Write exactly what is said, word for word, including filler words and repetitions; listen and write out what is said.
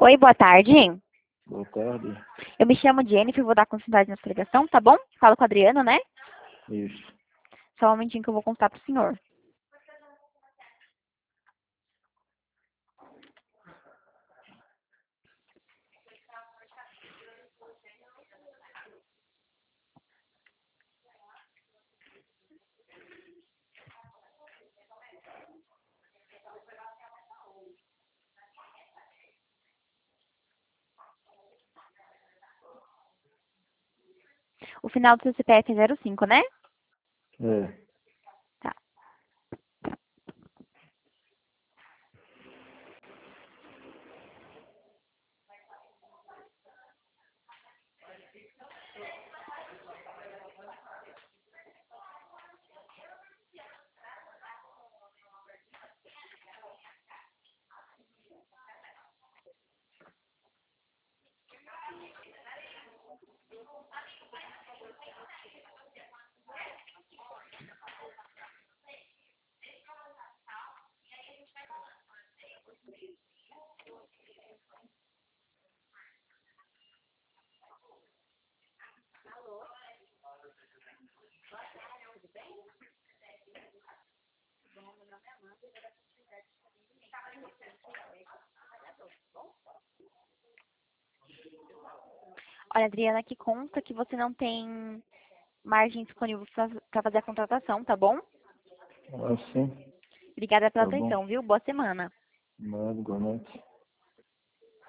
Oi, boa tarde. Boa tarde. Eu me chamo Jennifer, vou dar continuidade nessa ligação, tá bom? Falo com a Adriana, né? Isso. Só um momentinho que eu vou contar pro senhor. O final do seu C P F é zero cinco, né? É. Tá. Olha, Adriana, aqui consta que você não tem margem disponível para fazer a contratação, tá bom? Assim, Obrigada pela tá bom. atenção, viu? Boa semana. Nada, boa noite.